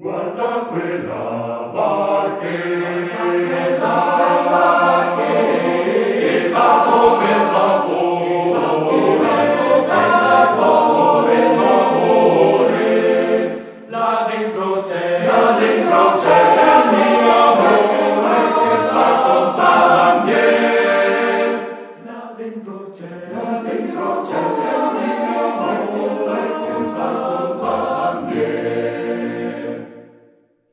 Guarda quella barchetta, che va come il vapore, là dentro c'è il mio amore che fa compagnia. Là dentro c'è il mio amore che fa compagnia.